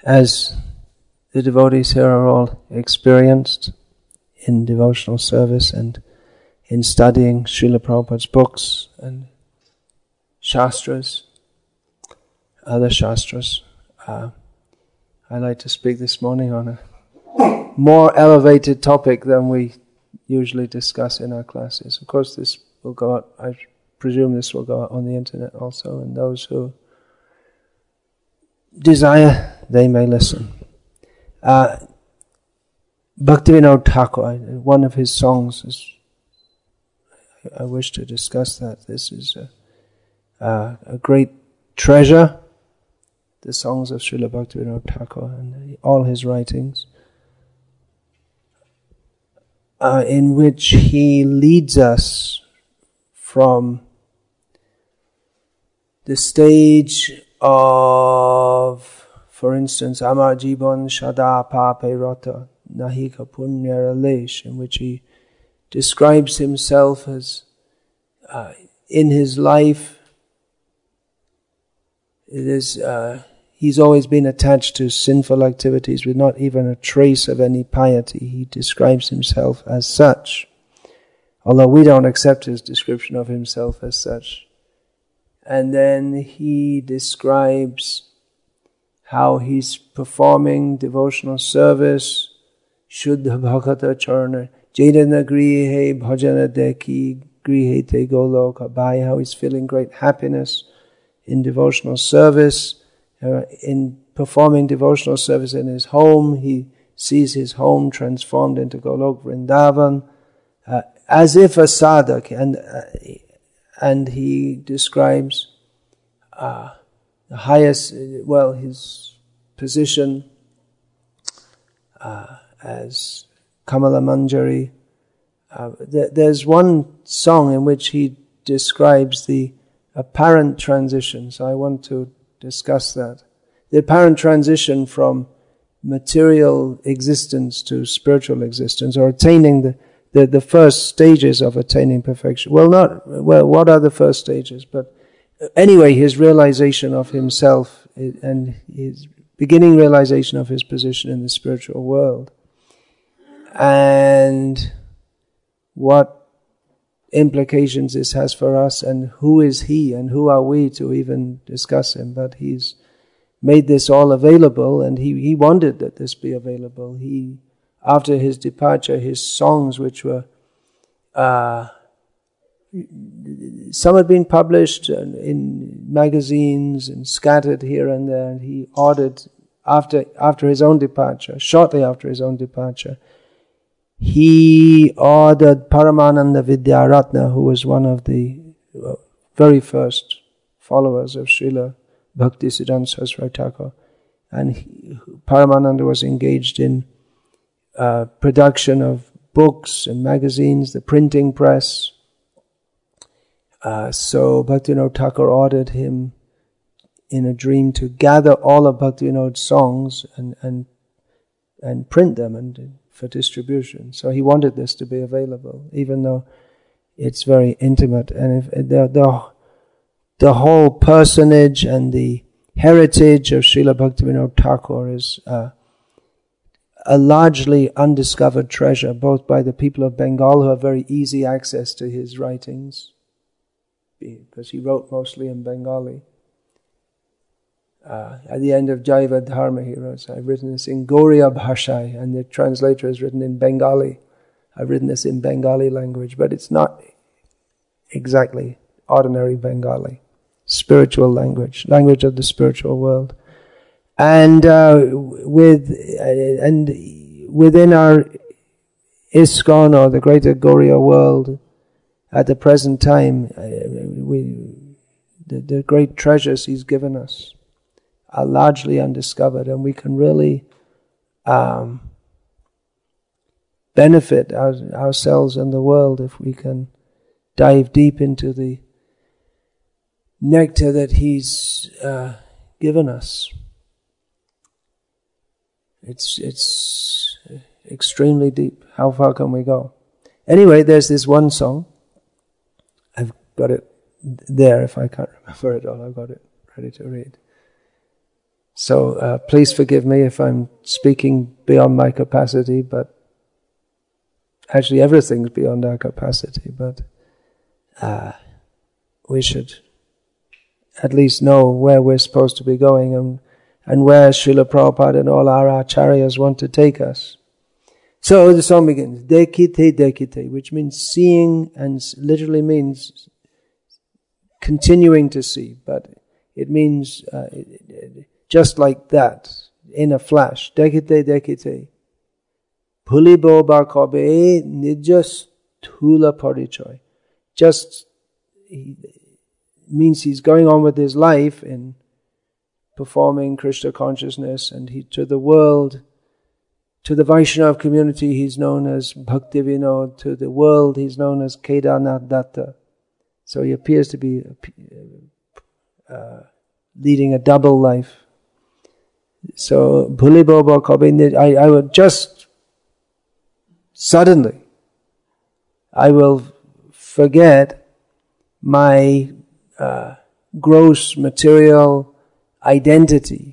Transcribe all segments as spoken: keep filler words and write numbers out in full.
as the devotees here are all experienced in devotional service and in studying Srila Prabhupada's books and shastras, other shastras, uh, I'd like to speak this morning on a more elevated topic than we usually discuss in our classes. Of course, this will go out, I presume this will go out on the internet also, and those who desire, they may listen. Uh, Bhaktivinoda Thakur, one of his songs is, I wish to discuss that. This is a, uh, a great treasure, the songs of Srila Bhaktivinoda Thakur and all his writings, uh, in which he leads us from the stage of, for instance, Amar Jiban Shada Pape Rata Nahika Punyara Lesh, in which he describes himself as uh, in his life, it is uh, he's always been attached to sinful activities with not even a trace of any piety. He describes himself as such, although we don't accept his description of himself as such. And then he describes how he's performing devotional service, Shuddha Bhakata Charana, Jadana Grihe Bhajana Deki Grihe Te Goloka Bhai, how he's feeling great happiness in devotional service, uh, in performing devotional service in his home. He sees his home transformed into Golok Vrindavan, uh, as if a sadhak, and uh, and he describes uh, the highest, well, his position uh, as Kamala Manjari. Uh, th- there's one song in which he describes the apparent transition, so I want to discuss that. The apparent transition from material existence to spiritual existence, or attaining the The, the first stages of attaining perfection. Well, not, well, what are the first stages? But anyway, his realization of himself and his beginning realization of his position in the spiritual world. And what implications this has for us, and who is he and who are we to even discuss him. But he's made this all available, and he, he wanted that this be available. He After his departure, his songs, which were, uh, some had been published in magazines and scattered here and there, and he ordered, after after his own departure, shortly after his own departure, he ordered Paramananda Vidyaratna, who was one of the very first followers of Srila Bhaktisiddhanta Saraswati Thakur, and he, Paramananda was engaged in Uh, production of books and magazines, the printing press. Uh, so Bhaktivinoda Thakur ordered him in a dream to gather all of Bhaktivinoda's songs and and and print them and for distribution. So he wanted this to be available, even though it's very intimate. And if the the the whole personage and the heritage of Srila Bhaktivinoda Thakur is Uh, a largely undiscovered treasure, both by the people of Bengal, who have very easy access to his writings, because he wrote mostly in Bengali. Uh, at the end of Jaiva Dharma, he wrote, I've written this in Gauriya Bhashai, and the translator has written in Bengali. I've written this in Bengali language, but it's not exactly ordinary Bengali. Spiritual language, language of the spiritual world. And uh, with uh, and within our ISKCON, or the greater Gauriya world, at the present time, uh, we the, the great treasures he's given us are largely undiscovered, and we can really um, benefit our, ourselves and the world if we can dive deep into the nectar that he's uh, given us. It's it's extremely deep. How far can we go? Anyway, there's this one song. I've got it there. If I can't remember it all, I've got it ready to read. So uh, please forgive me if I'm speaking beyond my capacity, but actually everything's beyond our capacity, but uh, we should at least know where we're supposed to be going and, and where Srila Prabhupada and all our acharyas want to take us. So the song begins, Dekite Dekite, which means seeing, and literally means continuing to see, but it means uh, it, it, just like that, in a flash. Dekite Dekite. Bhulibo ba kabe nija sthula parichoy. Just he, means he's going on with his life in performing Krishna consciousness, and he to the world, to the Vaishnava community, he's known as Bhakti Vinod. To the world, he's known as Kedarnath Datta. So he appears to be uh, leading a double life. So, Bhuli Boba Kabe, I, I would just suddenly, I will forget my uh, gross material identity.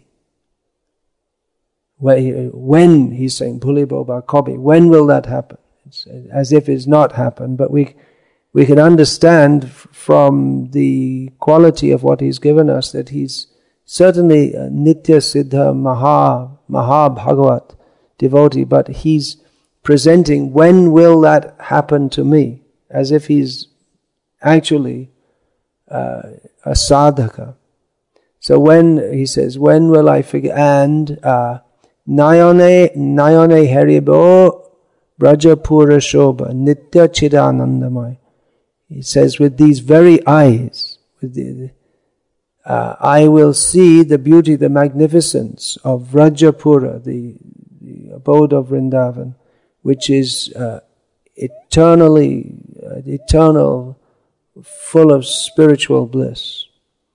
When he's saying Bhuli Boba Kabe, when will that happen? It's as if it's not happened, but we we can understand from the quality of what he's given us that he's certainly a Nitya Siddha Maha, Maha Bhagavat devotee, but he's presenting when will that happen to me, as if he's actually uh, a sadhaka. So when he says, when will I forget, and uh, Nayane Nayane Haribo Brajapura Shobha Nitya Chidanandamai. He says, with these very eyes, with the, uh, I will see the beauty, the magnificence of Vrajapura, the, the abode of Vrindavan, which is uh, eternally, uh, eternal, full of spiritual bliss.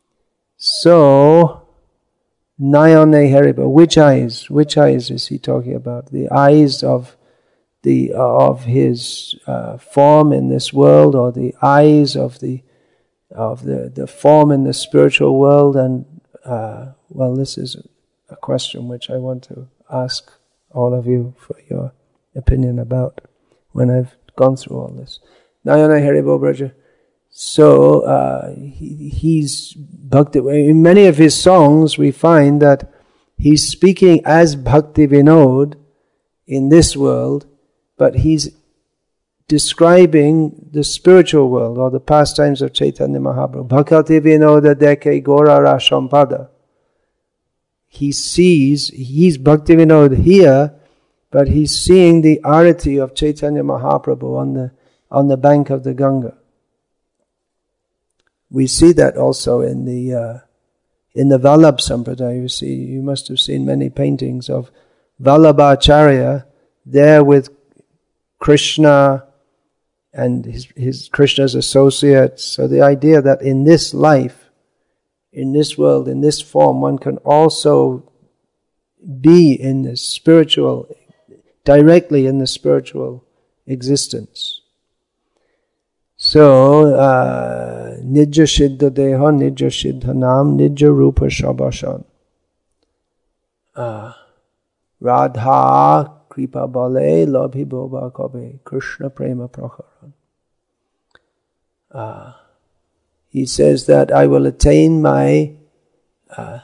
So, Nayane Hariba, which eyes? Which eyes is he talking about? The eyes of the uh, of his uh, form in this world, or the eyes of the of the, the form in the spiritual world? And uh, well, this is a question which I want to ask all of you for your opinion about when I've gone through all this. Nayana Haribo Braja. So uh, he, he's Bhakti. In many of his songs, we find that he's speaking as Bhakti Vinod in this world, but he's describing the spiritual world or the pastimes of Chaitanya Mahaprabhu. Bhakti Vinoda Deke Gora Rashampada. He sees, he's Bhakti Vinod here, but he's seeing the arati of Chaitanya Mahaprabhu on the on the bank of the Ganga. We see that also in the uh, in the Vallabh Sampradaya. You see, you must have seen many paintings of Vallabhacharya there with Krishna and his, his Krishna's associates. So the idea that in this life, in this world, in this form, one can also be in the spiritual, directly in the spiritual existence. So, Nijja Siddha Deha, Nijja Siddha Nam, Nijja Rupa Shabashan. Uh, Radha Kripa Bale, Labhi Boba Kabe, Krishna Prema Prakaran. Uh, he says that I will attain my uh,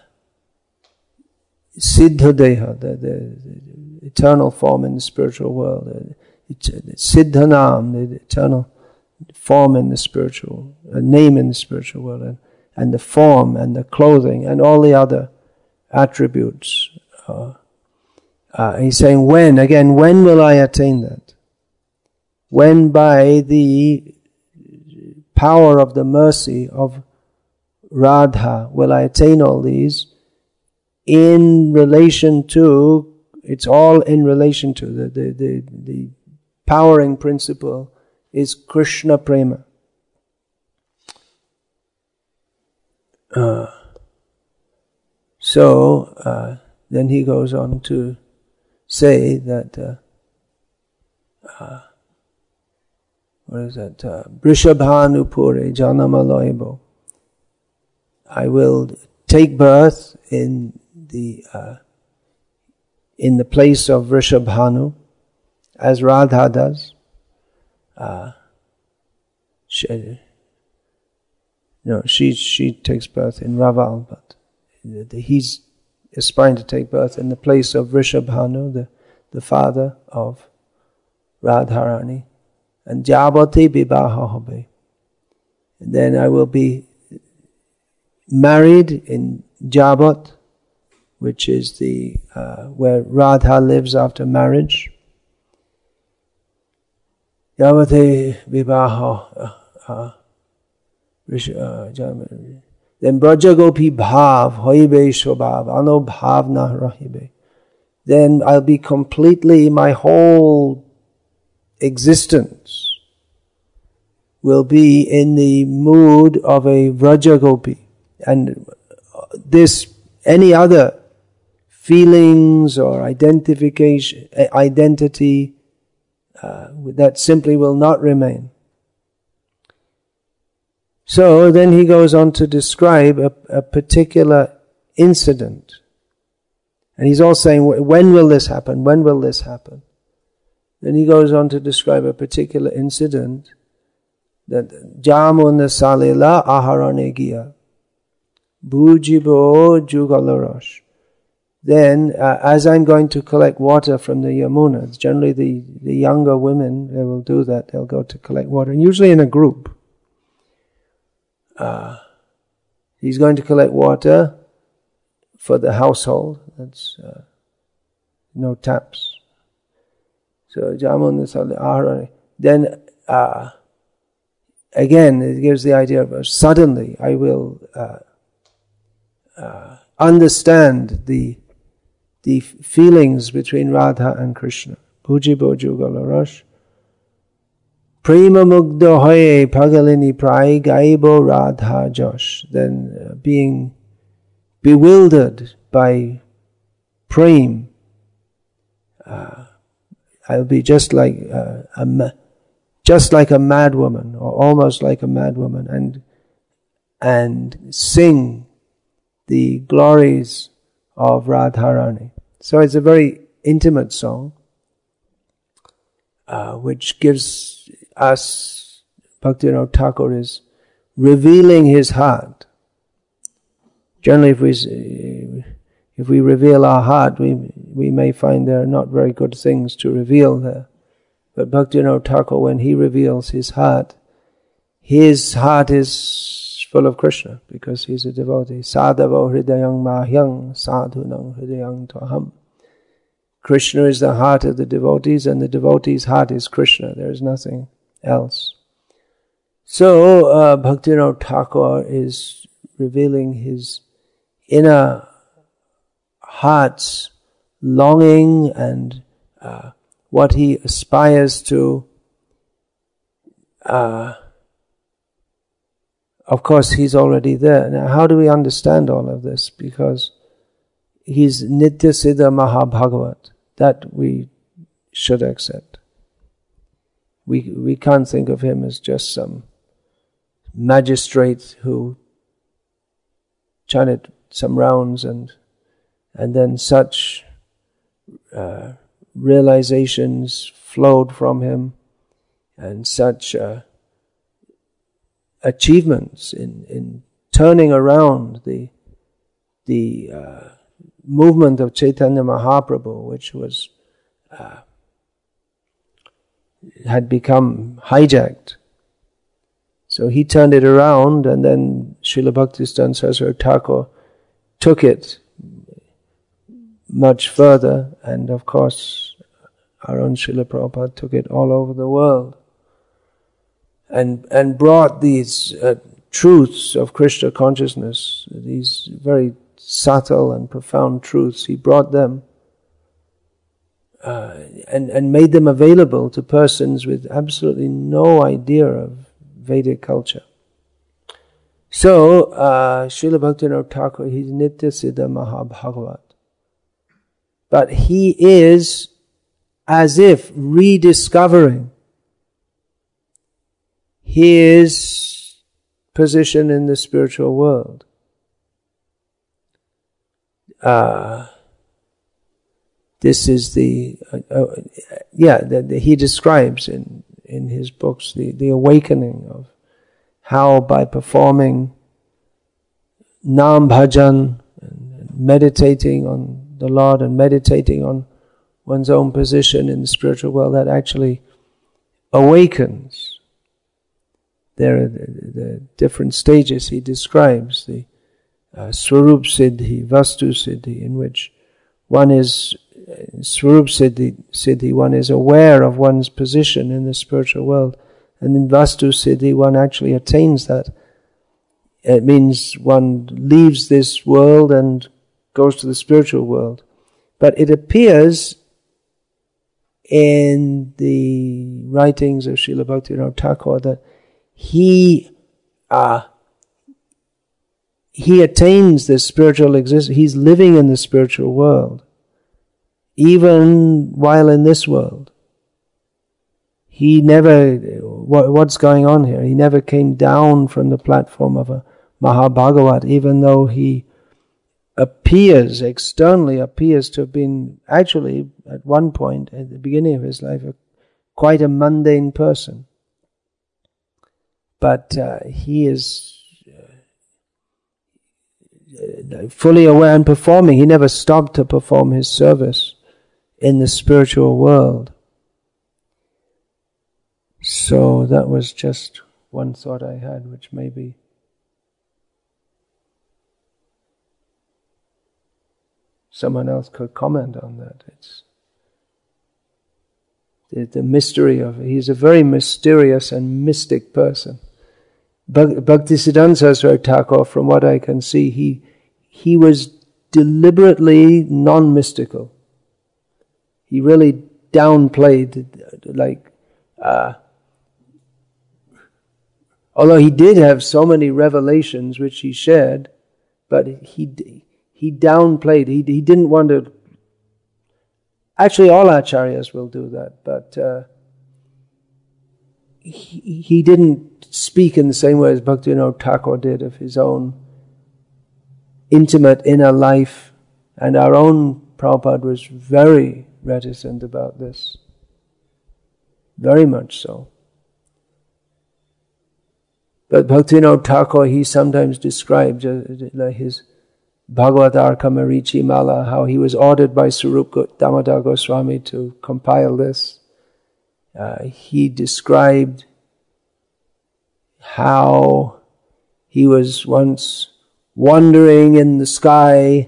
Siddha Deha, the, the, the eternal form in the spiritual world, the, the Siddha Nam, the eternal form in the spiritual, a name in the spiritual world, and, and the form and the clothing and all the other attributes. Uh, uh, he's saying when, again, when will I attain that? When by the power of the mercy of Radha will I attain all these in relation to, it's all in relation to, the, the, the, the powering principle is Krishna Prema. Uh, so, uh, then he goes on to say that, uh, uh, what is that? Uh, Vrishabhanupure Janamaloibo. I will take birth in the uh, in the place of Vrishabhanu, as Radha does. Uh, she, no, she she takes birth in Raval, but he's aspiring to take birth in the place of Vrishabhanu, the the father of Radharani, and Jabati Bibaha Hobe. Then I will be married in Jabat, which is the uh, where Radha lives after marriage. Yavate Vivaha uh, uh, then Brajagopi Bhav Hoibe Shobhav Ano Bhavna Rahibe. Then I'll be completely, my whole existence will be in the mood of a Vrajagopi. And this, any other feelings or identification, identity, uh, that simply will not remain. So then he goes on to describe a, a particular incident. And he's all saying, when will this happen? When will this happen? Then he goes on to describe a particular incident that Jamuna Salila Aharanegia Bujibo Jugalarash. Then, uh, as I'm going to collect water from the Yamuna, generally the, the younger women, they will do that. They'll go to collect water, and usually in a group. Uh, he's going to collect water for the household. That's uh, no taps. So, Jamuna Salila Aharane. Then, uh, again, it gives the idea of uh, suddenly I will uh, uh, understand the the feelings between Radha and Krishna. Bhujibo Jugalarash. Prema mugdo hoye pagalini prai gaibo Radha Josh. Then uh, being bewildered by prem, uh, I'll be just like uh, a ma- just like a mad woman, or almost like a mad woman, and and sing the glories of Radharani. So it's a very intimate song, uh, which gives us, Bhaktivinoda Thakur is revealing his heart. Generally, if we if we reveal our heart, we we may find there are not very good things to reveal there. But Bhaktivinoda Thakur, when he reveals his heart, his heart is full of Krishna, because he's a devotee. Sadhavo hridayang mahyang sadhunang hridayang toham. Krishna is the heart of the devotees, and the devotee's heart is Krishna. There is nothing else. So, uh, Bhaktivinoda Thakur is revealing his inner heart's longing and uh, what he aspires to. Uh, Of course, he's already there. Now, how do we understand all of this? Because he's Nitya Siddha Mahabhagavat. That we should accept. We we can't think of him as just some magistrate who chanted some rounds and and then such uh, realizations flowed from him, and such uh, achievements in, in turning around the the uh, movement of Chaitanya Mahaprabhu, which was uh, had become hijacked. So he turned it around, and then Srila Bhaktisiddhanta Saraswati Thakur took it much further, and of course our own Srila Prabhupada took it all over the world. And and brought these uh, truths of Krishna consciousness, these very subtle and profound truths, he brought them uh, and, and made them available to persons with absolutely no idea of Vedic culture. So, uh, Srila Bhaktivinoda Thakur, he's Nitya Siddha Mahabhagavat. But he is as if rediscovering his position in the spiritual world. uh, this is the, uh, uh, yeah, the, the, he describes in, in his books the, the awakening of how by performing Nam Bhajan, and meditating on the Lord and meditating on one's own position in the spiritual world, that actually awakens. There are the, the different stages he describes, the uh, Swarup Siddhi, Vastu Siddhi, in which one is, uh, Swarup Siddhi, Siddhi, one is aware of one's position in the spiritual world, and in Vastu Siddhi one actually attains that. It means one leaves this world and goes to the spiritual world. But it appears in the writings of Srila Bhaktivinoda Thakur that he uh, he attains this spiritual existence. He's living in the spiritual world, even while in this world. He never, what, what's going on here? He never came down from the platform of a Mahabhagavat, even though he appears, externally appears to have been actually at one point at the beginning of his life a, quite a mundane person. But uh, he is uh, fully aware and performing. He never stopped to perform his service in the spiritual world. So that was just one thought I had, which maybe someone else could comment on that. It's the, the mystery of it. He's a very mysterious and mystic person. Bhaktisiddhanta Saraswati Thakur, from what I can see, he he was deliberately non-mystical. He really downplayed, like, uh, although he did have so many revelations which he shared, but he he downplayed. He he didn't want to. Actually, all acharyas will do that, but uh, he he didn't speak in the same way as Bhaktivinoda Thakur did of his own intimate inner life, and our own Prabhupada was very reticent about this, very much so. But Bhaktivinoda Thakur, he sometimes describes uh, like his Bhagavatarka Marichi Mala, how he was ordered by Swarupa Damodar Goswami to compile this. Uh, he described how he was once wandering in the sky.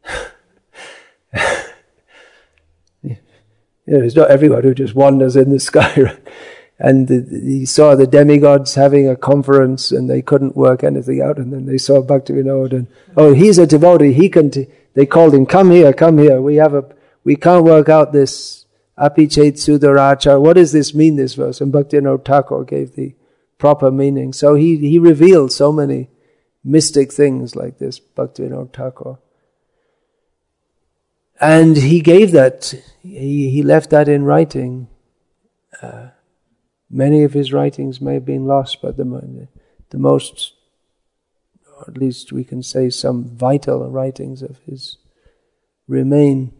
You know, it's not everyone who just wanders in the sky, right? And the, he saw the demigods having a conference and they couldn't work anything out, and then they saw Bhaktivinoda and, oh, he's a devotee, he can, t-. They called him, come here, come here, we have a, we can't work out this apichet sudaracha, what does this mean, this verse? And Bhaktivinoda Thakur gave the proper meaning. So he, he revealed so many mystic things like this, Bhaktivinoda Thakur. And he gave that, he, he left that in writing. Uh, many of his writings may have been lost, but the, the most, or at least we can say some vital writings of his remain.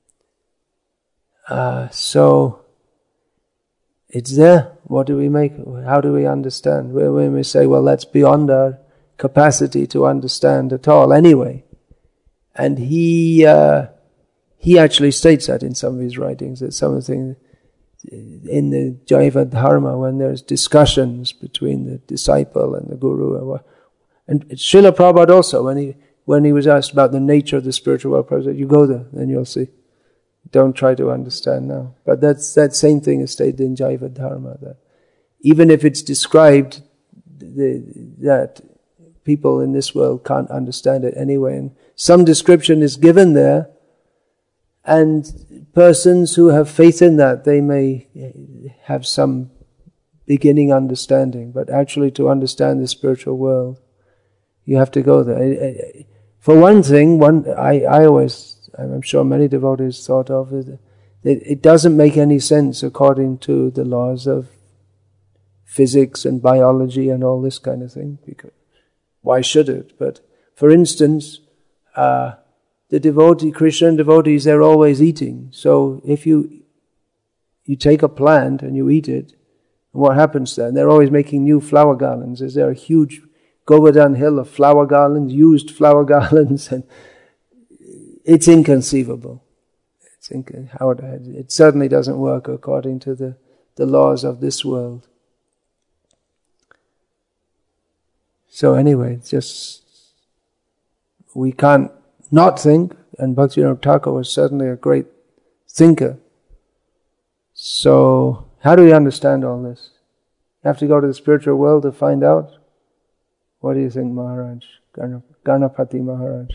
Uh, so, it's there. What do we make? How do we understand? When we say, well, that's beyond our capacity to understand at all anyway. And he uh, he actually states that in some of his writings, that some of the things in the Jaiva Dharma, when there's discussions between the disciple and the guru, and Srila Prabhupada also, when he when he was asked about the nature of the spiritual world, Prabhupada said, you go there, then you'll see. Don't try to understand now. But that's that same thing is stated in Jaiva Dharma, that even if it's described the, that people in this world can't understand it anyway, and some description is given there, and persons who have faith in that, they may have some beginning understanding, but actually to understand the spiritual world, you have to go there. For one thing, one I, I always, I'm sure many devotees thought of it, that it doesn't make any sense according to the laws of physics and biology and all this kind of thing, because why should it? But for instance, uh, the devotee, Christian devotees, they're always eating. So if you you take a plant and you eat it, and what happens then? They're always making new flower garlands. Is there a huge Govardhan hill of flower garlands, used flower garlands, and it's inconceivable. It's inc- how it, it certainly doesn't work according to the, the laws of this world. So anyway, it's just we can't not think, and Bhaktivinoda Thakur was certainly a great thinker. So how do we understand all this? You have to go to the spiritual world to find out. What do you think, Maharaj? Ganapati Maharaj?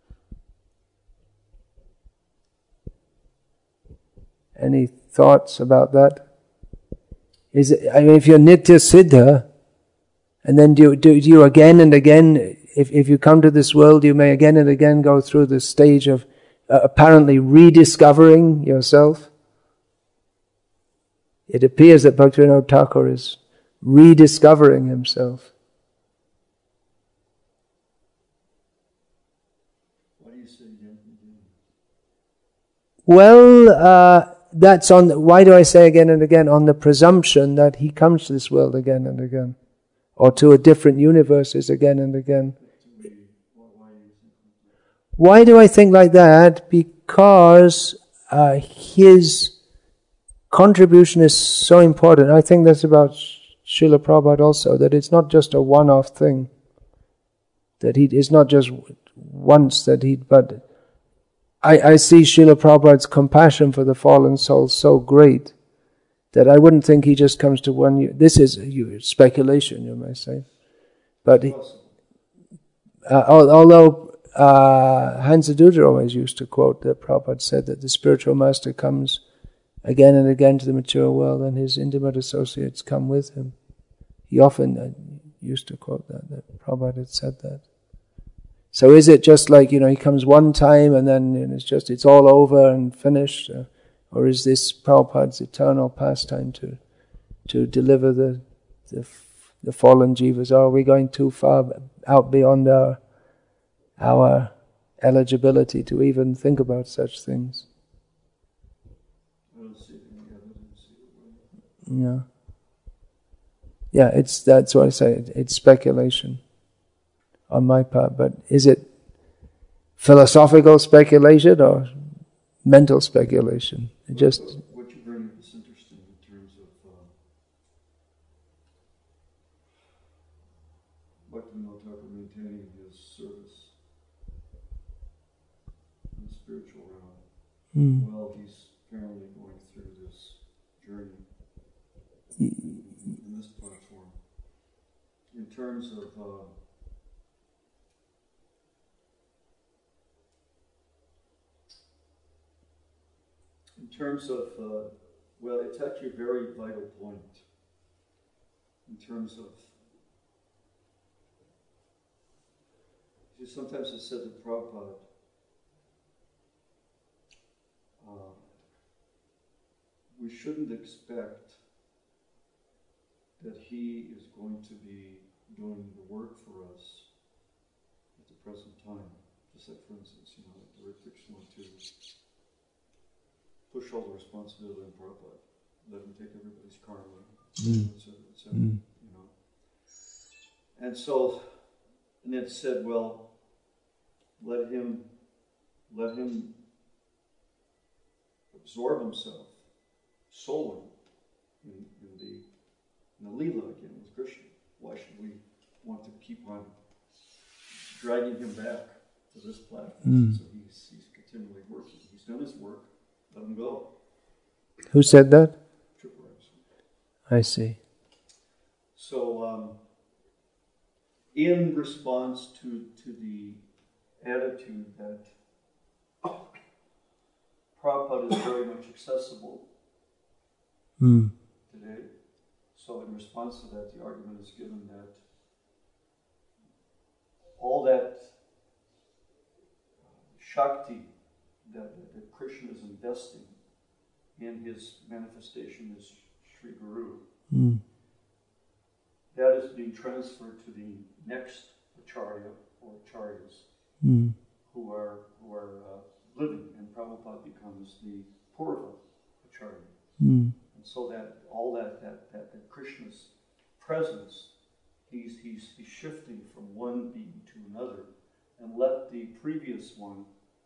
Any thoughts about that? Is it, I mean, if you're Nitya Siddha, and then do you, do, do you again and again, if, if you come to this world, you may again and again go through the stage of uh, apparently rediscovering yourself. It appears that Bhaktivinoda Thakur is rediscovering himself. What do you say again? Well, uh, that's on, the, why do I say again and again? On the presumption that he comes to this world again and again. Or to a different universes again and again. Why do I think like that? Because uh, his contribution is so important. I think that's about Srila Prabhupada also, that it's not just a one-off thing. That he it's not just once that he, but I, I see Srila Prabhupada's compassion for the fallen souls so great that I wouldn't think he just comes to one year. This is speculation, you may say. But he, uh, although uh, Hansadutta always used to quote that Prabhupada said that the spiritual master comes again and again to the mature world and his intimate associates come with him. He often uh, used to quote that, that Prabhupada had said that. So is it just like, you know, he comes one time and then you know, it's just, it's all over and finished? Uh, Or is this Prabhupada's eternal pastime to to deliver the, the the fallen jivas? Or are we going too far out beyond our our eligibility to even think about such things? Yeah, yeah. It's that's what I say. It's speculation on my part. But is it philosophical speculation or mental speculation? It just what you bring up is interesting in terms of uh, Bhaktivinoda Thakur maintaining his service in the spiritual realm mm. while he's apparently going through this journey in this platform. In terms of uh, In terms of, uh, well, it's actually a very vital point. In terms of, sometimes it's said to Prabhupada, uh, we shouldn't expect that he is going to be doing the work for us at the present time. Just like, for instance, you know, the Krishna to push all the responsibility on Prabhupada, let him take everybody's karma, mm. et cetera, et cetera, mm. you know. And so, and it said, well, let him, let him absorb himself solely in, in the in the Leela again with Krishna. Why should we want to keep on dragging him back to this platform? Mm. So he's he's continually working. He's done his work. Let him go. Who said that? I see. So, um, in response to, to the attitude that Prabhupada is very much accessible mm. today, so in response to that, the argument is given that all that Shakti that, that Krishna is investing in his manifestation as Sri Guru, mm. that is being transferred to the next acharya or acharyas mm. who are who are uh, Prabhupada becomes the portal acharya. Mm. And so that all that, that, that, that Krishna's presence, he's, he's, he's shifting from one being to another, and let the previous one,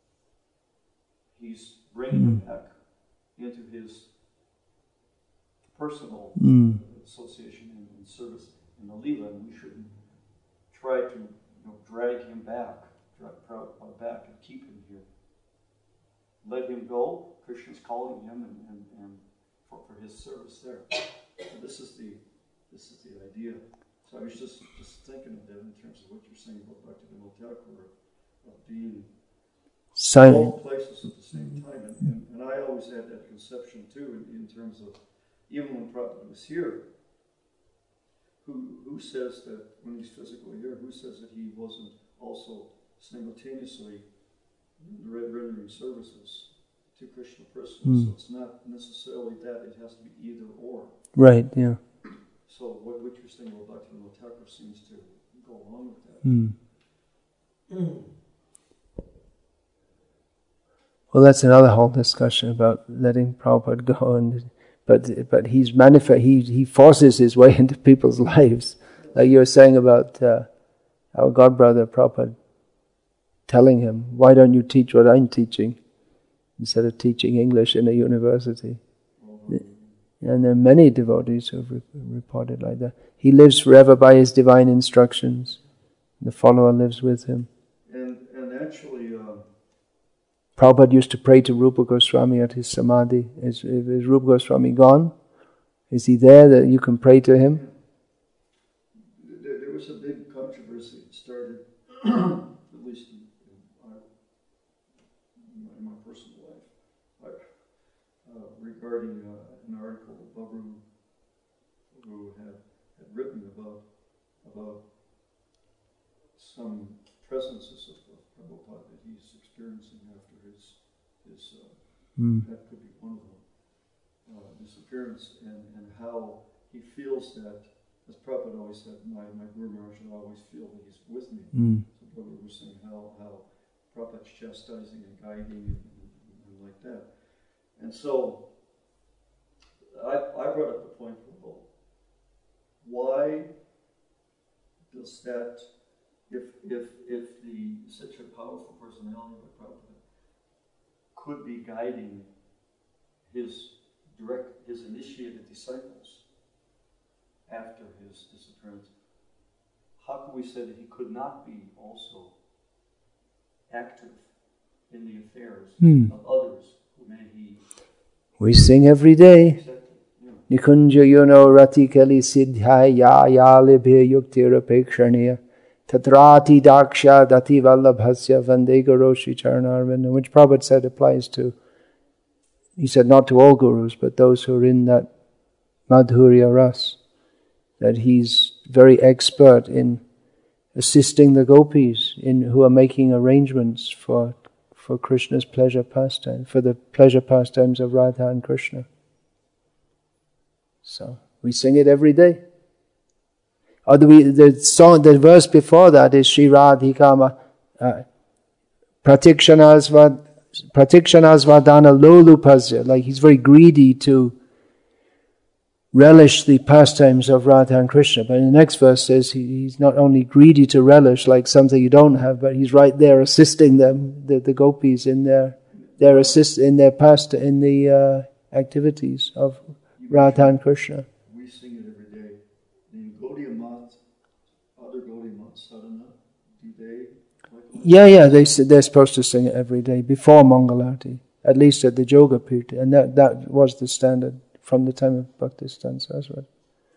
he's bringing Mm. him back into his personal Mm. association and, and service in the Leela, and we shouldn't try to you know, drag him back, drag Prabhupada back and keep him here. Let him go. Krishna's calling him and, and, and for, for his service there. So this is the this is the idea. So I was just, just thinking of that in terms of what you're saying about Bhaktivinoda Thakur, of being Silent. both places at the same time. And, and, and I always had that conception too in, in terms of, even when Prabhupada was here, who who says that when he's physically here, who says that he wasn't also simultaneously rendering services to Krishna personally? Mm. So it's not necessarily that, it has to be either or. Right, yeah. So what, what you're saying about Bhaktivinoda Thakur seems to go along with that. Mm. Well, that's another whole discussion about letting Prabhupada go, and but but he's manifest. He he forces his way into people's lives, like you were saying about uh, our godbrother Prabhupada telling him, "Why don't you teach what I'm teaching instead of teaching English in a university?" And there are many devotees who have re- reported like that. He lives forever by his divine instructions. The follower lives with him. And and actually, uh, Prabhupada used to pray to Rupa Goswami at his samadhi. Is, is Rupa Goswami gone? Is he there that you can pray to him? there, there was a big controversy that started, at least in, in, my, in my personal life, like, uh, regarding uh, an article that Babu who had, had written about about some presences of, of Prabhupada that he's experiencing after his his uh, Mm. that could be one of them uh, disappearance, and, and how he feels that, as Prabhupada always said, my, my Guru Maharaj should always feel that he's with me. Mm. So Prabhupada was saying how, how Prabhupada's chastising and guiding and, and, and like that. And so I, I brought up the point, well, why does that, if if if the such a powerful personality like Prabhupada could be guiding his direct, his initiated disciples after his disappearance, how can we say that he could not be also active in the affairs Hmm. of others who may he... We sing every day. Exactly. Yeah. Nikunja yuno rati kali siddhaya ya ya libhe yuktira pekshaniya tatrati daksha dati vallabhasya vande garoshi charanarvinda, which Prabhupada said applies to, he said not to all gurus, but those who are in that madhurya ras, that he's very expert in assisting the gopis in who are making arrangements for for Krishna's pleasure pastime, for the pleasure pastimes of Radha and Krishna. So we sing it every day. Or the, the song, the verse before that is Shri Radhikama uh, Pratikshanasvad Pratikshanasvadana Lolupasya, like he's very greedy to relish the pastimes of Radha and Krishna. But in the next verse says he, he's not only greedy to relish like something you don't have, but he's right there assisting them, the, the gopis in their their assist in their past in the uh, activities of Radha and Krishna. We sing it every day. In Gaudiya Math, other Gaudiya Math sadhana, do they? Yeah, yeah, they they're supposed to sing it every day before Mangalarti, at least at the Yoga Pita, and that that was the standard from the time of Bhaktisiddhanta Saraswati.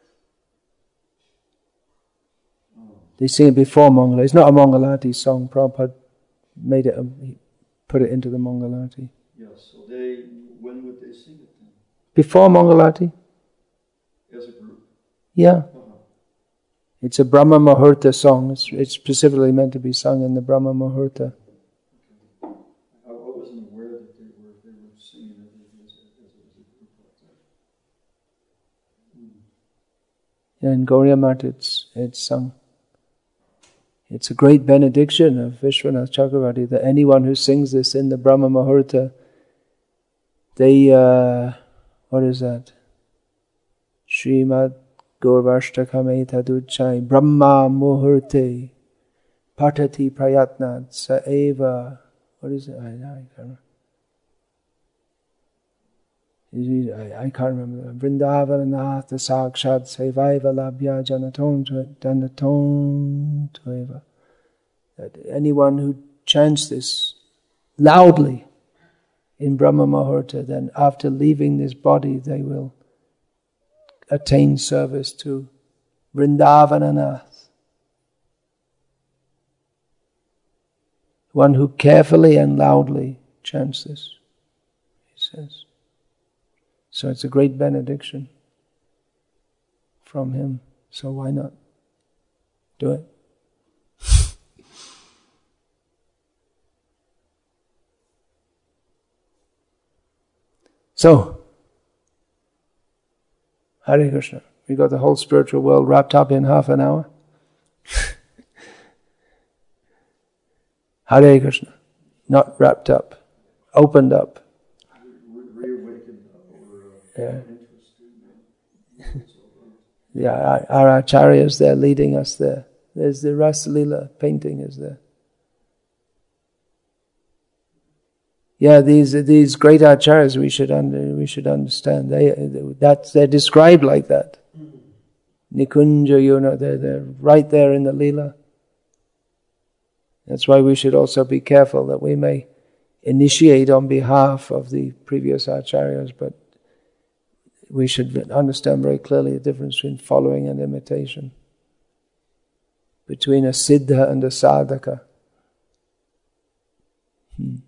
Oh. They sing it before Mangalarti. It's not a Mangalarti song. Prabhupada made it, a, he put it into the Mangalarti. Yes, so they, when would they sing it then? Before Mangalarti? As a group? Yeah. Uh-huh. It's a Brahma Muhurta song. It's, it's specifically meant to be sung in the Brahma Muhurta. Okay. I, I wasn't aware that they were, they were singing it as, as, as a group like that. Mm. Yeah, in Gauriya Math it's, it's sung. It's a great benediction of Vishwanath Chakravarti that anyone who sings this in the Brahma Muhurta They, uh, what is that? Srimad Gaurvashtakam Etaduchai Brahma Muhurte Patati Prayatnat Sa Eva. What is it? I, I can't remember. I, I can't remember. Vrindavananath Sakshat Sevaiva Labhya Janaton Janaton Tueva. That anyone who chants this loudly in Brahma Muhurta, then after leaving this body they will attain service to Vrindavananath. One who carefully and loudly chants this, he says. So it's a great benediction from him. So why not do it? So, Hare Krishna. We got the whole spiritual world wrapped up in half an hour. Hare Krishna. Not wrapped up. Opened up. Reawakened or yeah. Yeah, our, our acharyas there leading us there. There's the Rasa Leela painting is there. Yeah, these these great acharyas we should under, we should understand. They that's they're described like that. Nikunja, you know, they're they're right there in the Leela. That's why we should also be careful that we may initiate on behalf of the previous acharyas, but we should understand very clearly the difference between following and imitation, between a siddha and a sadhaka. Hmm.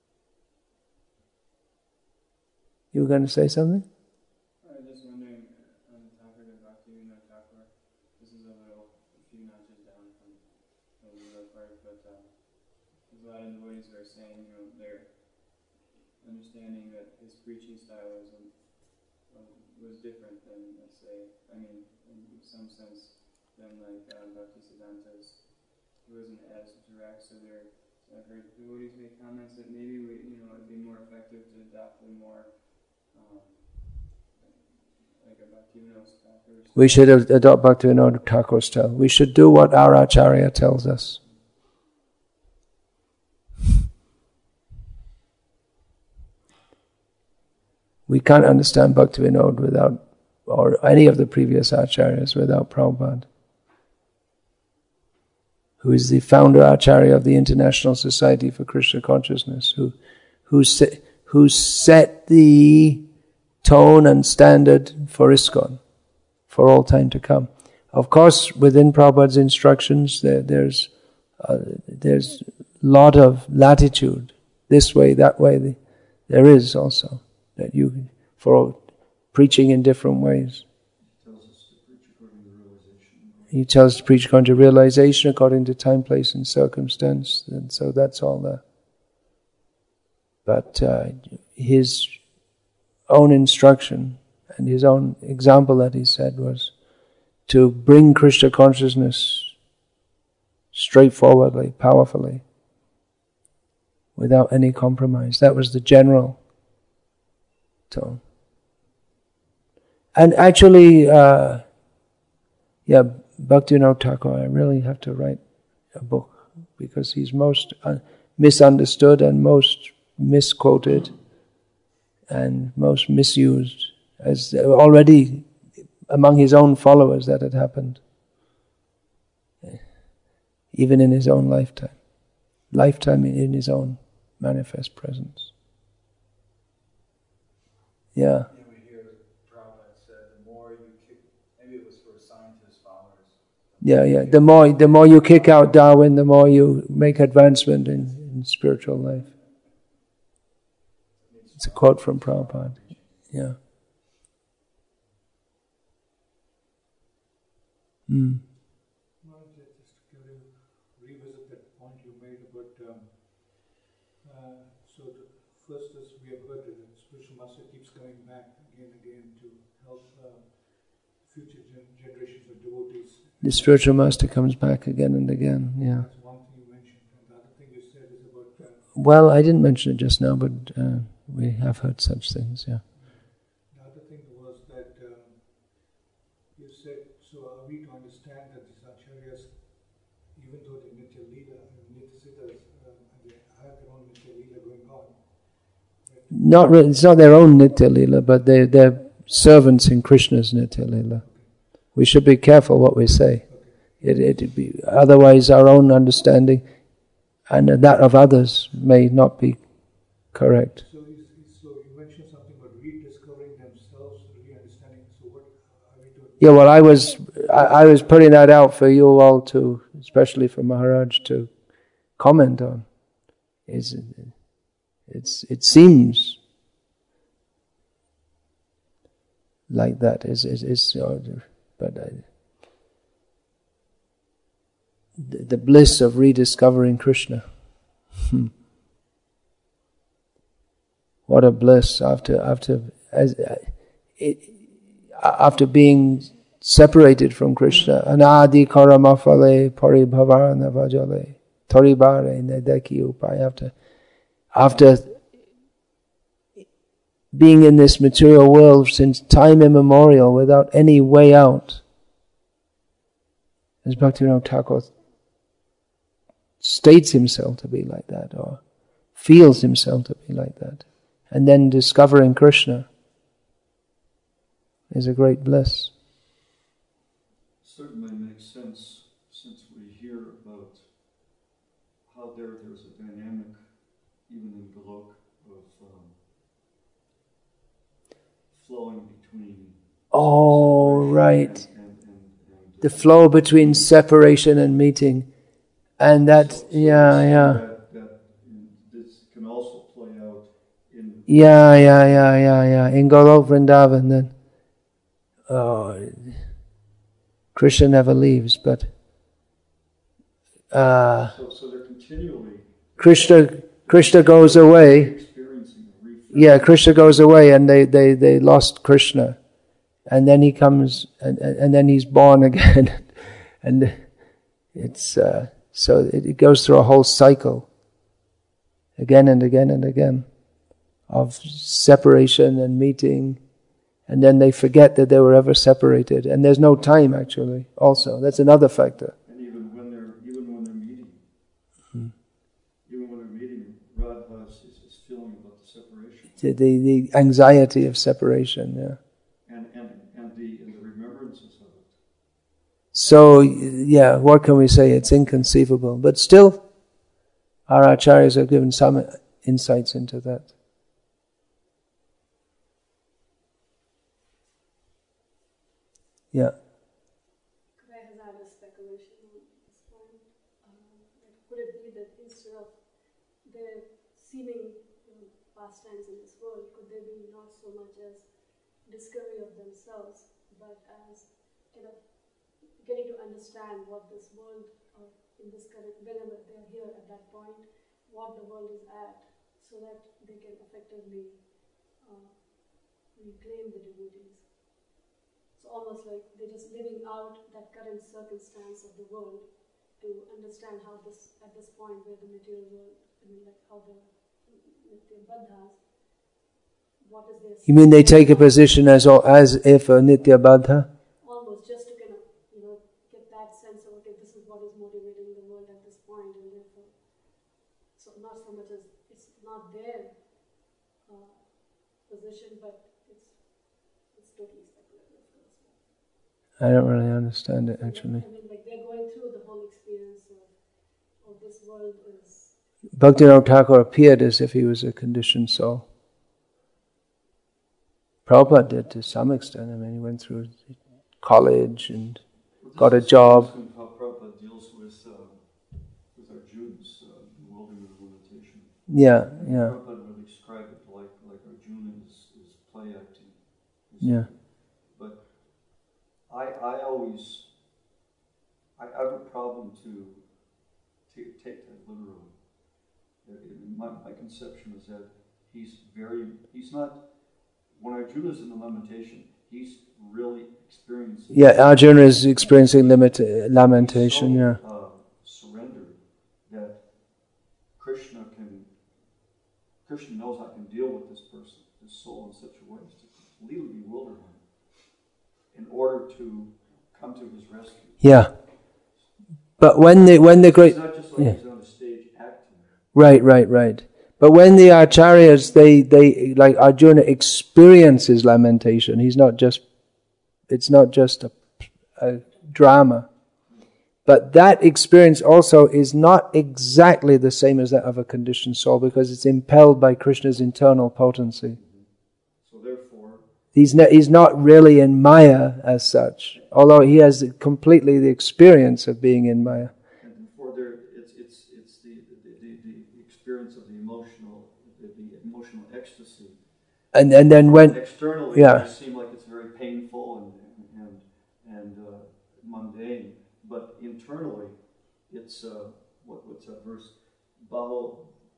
You were going to say something? I was just wondering, on the topic of Bhaktivinoda Thakur, this is a little, a few notches down from the Leela part, but uh, there's a lot of devotees who are saying, you know, they're understanding that his preaching style was, um, was different than, let's say, I mean, in some sense, than like uh, Bhaktisiddhanta's. He wasn't as direct, so there, I've heard devotees make comments that maybe we, you know, it'd be more effective to adopt a more We should adopt Bhaktivinoda Thakur style. We should do what our Acharya tells us. We can't understand Bhaktivinoda without, or any of the previous Acharyas without Prabhupada, who is the founder Acharya of the International Society for Krishna Consciousness, who, who, se- who set the tone and standard for ISKCON for all time to come. Of course, within Prabhupada's instructions, there, there's uh, there's lot of latitude, this way, that way. The, there is also that you for preaching in different ways. He tells us to preach according to realization, according to time, place, and circumstance, and so that's all there. But uh, his own instruction and his own example that he said was to bring Krishna consciousness straightforwardly, powerfully, without any compromise. That was the general tone. And actually, uh, yeah, Bhaktivinoda Thakur, I really have to write a book because he's most uh, misunderstood and most misquoted and most misused, as already among his own followers that had happened, even in his own lifetime, lifetime in his own manifest presence. Yeah. Yeah, we hear Prabhupada said, the more you kick, maybe it was for scientist followers. Yeah, yeah. The more, the more you kick out Darwin, the more you make advancement in, in spiritual life. It's a quote from Prabhupada. Yeah. Mm. Just to revisit that point you made about, um, uh, so the first is we have heard that the spiritual master keeps coming back again and again to help uh, future gen- generations of devotees. The spiritual master comes back again and again, yeah. That's one thing you mentioned. And the other thing you said is about... Uh, well, I didn't mention it just now, but uh, we have heard such things, yeah. The other thing was that um, you said, so are we to understand that these acharyas, even though the Nitya Leela, Nitya Siddhas, uh, they have their own Nitya Leela going on? Not really, it's not their own Nitya Leela, but they, they're servants in Krishna's Nitya Leela. We should be careful what we say. It, it be, otherwise our own understanding and that of others may not be correct. So, you, so you mentioned something about rediscovering themselves, re-understanding. So what are we doing? Yeah, well, I was I, I was putting that out for you all to, especially for Maharaj, to comment on. Is it, it's it seems like that is is is, but I, the, the bliss of rediscovering Krishna. Hmm. What a bliss after after as it, after being separated from Krishna. Anadi karamafale paribhavarana vajale taribare nedeki upai. After after being in this material world since time immemorial without any way out, as Bhaktivinoda Thakur states himself to be like that, or feels himself to be like that, and then discovering Krishna is a great bliss. Certainly makes sense, since we hear about how there there's a dynamic, even in Golok, of um, flowing between. Oh, right. And, and, and, and, the flow between separation and meeting. And that, so, so yeah, yeah. That, that this can also play out in. Yeah, yeah, yeah, yeah, yeah. In Golok Vrindavan, then. Oh, Krishna never leaves, but. Uh, so, so they're continually. Krishna, Krishna goes away. Experiencing Yeah, Krishna goes away, and they, they, they lost Krishna, and then he comes, and and, and then he's born again, and it's. Uh, So it, it goes through a whole cycle, again and again and again, of separation and meeting, and then they forget that they were ever separated, and there's no time actually. Also, that's another factor. And even when they're even when they're meeting, Hmm. even when they're meeting, Radha is, is feeling about the separation. The, the the anxiety of separation, yeah. And and and the and the remembrances of it. So, yeah, what can we say? It's inconceivable. But still, our acharyas have given some insights into that. Yeah. Could I hazard a speculation at this point? Um, could it be that instead of their seeming you know, pastimes in this world, could they be not so much as discovery of themselves, but as kind of getting to understand what this world, or in this current, whenever they're here at that point, what the world is at, so that they can effectively uh, reclaim the devotees. So almost like they're just living out that current circumstance of the world to understand how this, at this point where the material world, I mean like how the, the Buddhas, what is their... You mean they take a position as as if a Nitya Baddha? Almost just to kind of, you know, get that sense of, okay, this is what is motivating the world at this point, and therefore, so not so much as, it's not their uh, position, but it's, it's totally speculative, of course. I don't really understand it actually. I mean, like they're going through the whole experience of, of this world is... Bhaktivinoda Thakur appeared as if he was a conditioned soul. Prabhupada did to some extent. I mean, he went through college and Well, got a this is job. interesting how Prabhupada deals with uh, with Arjuna's uh, bewilderment of limitation. Yeah, yeah, Prabhupada would describe it like like Arjuna is, is play acting. yeah. But I I always I have a problem to to take that literally. Uh, in My my conception is that he's very he's not when Arjuna's in the lamentation, he's really experiencing. Yeah, Arjuna is experiencing limit, lamentation, so, yeah. Uh, surrendered that Krishna can Krishna knows I can deal with this person, this soul, in such a way as to completely bewilder him in order to come to his rescue. Yeah. But when the when the great It's not just like yeah. he's on the stage acting. Right, right, right. But when the acharyas, they, they like Arjuna experiences lamentation. He's not just, it's not just a, a drama. But that experience also is not exactly the same as that of a conditioned soul because it's impelled by Krishna's internal potency. So therefore, He's not, he's not really in Maya as such, although he has completely the experience of being in Maya. and therefore there, it's it's it's the the, the, the experience of the emotional, the, the emotional ecstasy. And and then when Externally, yeah. it may seem like it's very painful and and and uh, mundane, but internally, it's uh, what what's that verse? Baho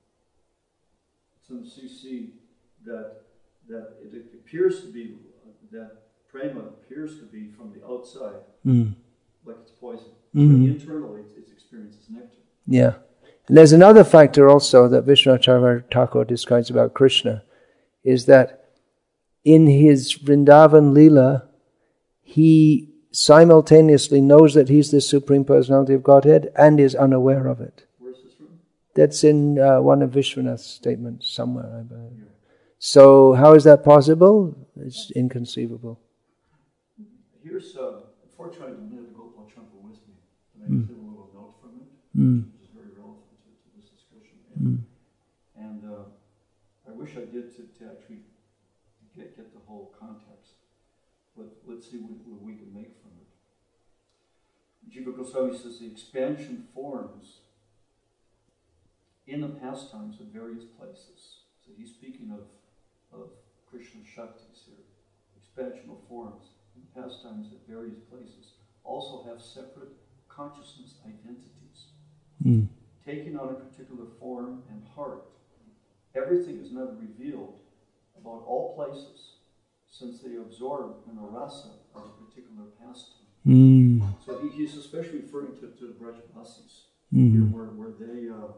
Tsamsisi, that that it appears to be that prema appears to be from the outside, mm, like it's poison. Mhm. But internally, it's, it's experienced as nectar. yeah. And there's another factor also that Vishnacharya Thakur describes about Krishna, is that in his Vrindavan Leela, he simultaneously knows that he's the Supreme Personality of Godhead and is unaware of it. Where's this from? That's in uh, one of Vishwanath's statements somewhere, I believe. So how is that possible? It's inconceivable. Here's, uh, unfortunately, I didn't have the Gopal Champa with me, but I Mm. did a little note from it, Mm. which is very relevant to, to this discussion. Mm. And, and uh, I wish I did to, to actually get, get the whole context, but let's see what, what we can make from it. Jiva Goswami says the expansion forms in the pastimes of various places. So he's speaking of, of Krishna Shaktis here. Expansional forms and pastimes at various places also have separate consciousness identities. Mm. Taking on a particular form and heart, everything is never revealed about all places, since they absorb in the rasa of a particular pastime. Mm. So he, he's especially referring to, to the Brajavasis, Mm. here where, where they uh,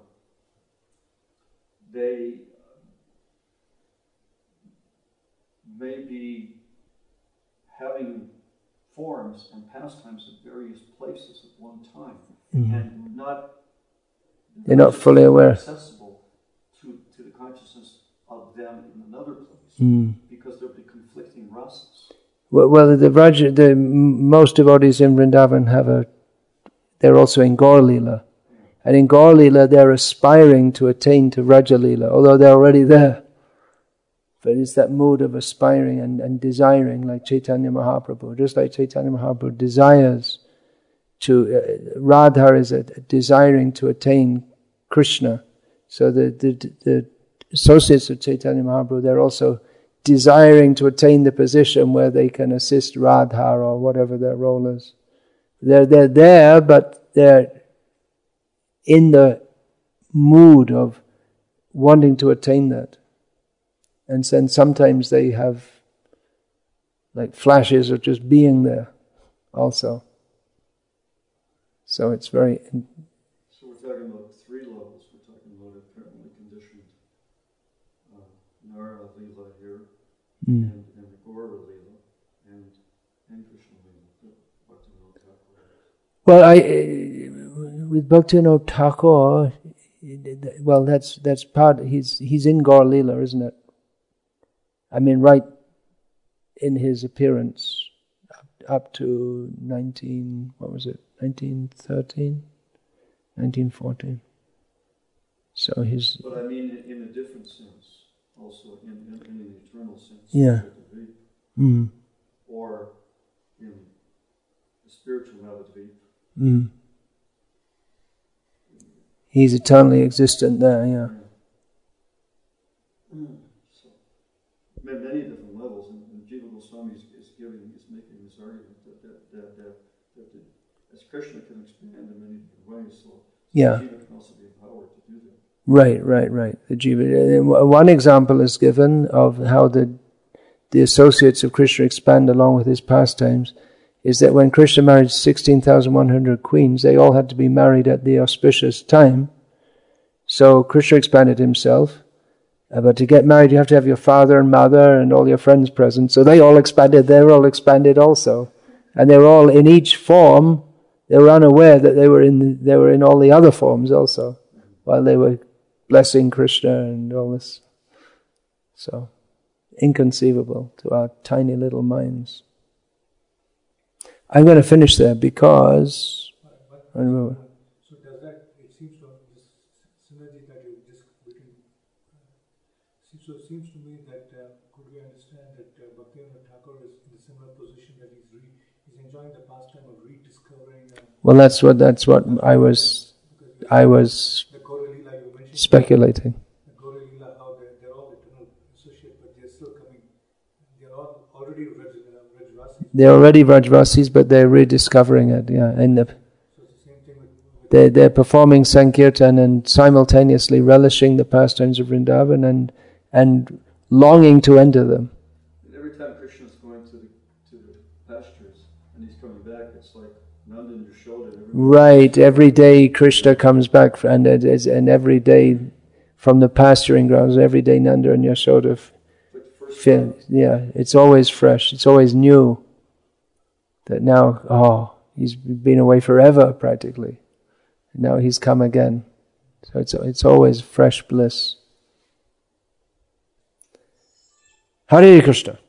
they uh, may be having forms and pastimes at various places at one time, Mm. and not They're not fully aware. accessible to, to the consciousness of them in another place, Mm. because there'll be conflicting rasas. Well, well, the Vraja, the m- most devotees in Vrindavan have a. They're also in Gaur Leela, and in Gaur Leela they're aspiring to attain to Raja Leela, although they're already there. But it's that mood of aspiring and, and desiring, like Chaitanya Mahaprabhu. Just like Chaitanya Mahaprabhu desires to, uh, Radha is a, desiring to attain Krishna. So the, the the associates of Chaitanya Mahaprabhu, they're also desiring to attain the position where they can assist Radha or whatever their role is. They're, they're there, but they're in the mood of wanting to attain that. And then sometimes they have like flashes of just being there also. So it's very... So we're talking about three levels. We're talking about apparently conditioned uh, Nara Leela here, Mm. and, and the Gaura Leela, and, and Krishna Leela. Bhaktivinoda Thakur. Well, I, uh, with Bhaktivinoda Thakur, well, that's that's part. He's he's in Gaur Leela, isn't it? I mean, right in his appearance, up, up to nineteen. What was it? Nineteen thirteen, nineteen fourteen. So he's But I mean in, in a different sense, also in, in, in an eternal sense. Yeah. mm, Or in the spiritual Navadvip. mm. He's eternally existent there. Yeah. So, ma- many different levels, and, and Jiva Goswami is, is giving, is making this argument that that that, that, that the, as Krishna can expand in many different ways, so, so Yeah. Jiva can also be empowered to do that. Right, right, right. The jiva. uh, One example is given of how the the associates of Krishna expand along with his pastimes, is that when Krishna married sixteen thousand one hundred queens, they all had to be married at the auspicious time. So Krishna expanded himself, Uh, but to get married, you have to have your father and mother and all your friends present. So they all expanded. They were all expanded also, and they were all in each form. They were unaware that they were in they were in all the other forms also, while they were blessing Krishna and all this. So inconceivable to our tiny little minds. I'm going to finish there because. I remember. So does that? It seems to this synergy that you just between. Uh, so it seems to me that uh, could we understand that uh, Bhaktivinoda Thakur is in a similar position that he's re, he's enjoying the pastime of rediscovering. Uh, Well, that's what that's what I was I was the Gaura-lila you mentioned. speculating. The Gaura-lila, how they're, they're all eternal associates, but they're still coming. They're all already Vraj, uh, Vrajvasis. They're already Vrajvasis, but they're rediscovering it. Yeah, and the, So it's the same thing with. with they they're performing Sankirtan and simultaneously relishing the pastimes of Vrindavan and and longing to enter them. And every time Krishna's going to the to the pastures and he's coming back, it's like Nanda and Yashoda. Right, every day Krishna comes back, and it is, and every day from the pasturing grounds, every day Nanda and Yashoda. Feel, yeah, it's always fresh. It's always new. That now, oh, he's been away forever practically. Now he's come again. So it's it's always fresh bliss. Hare Krishna.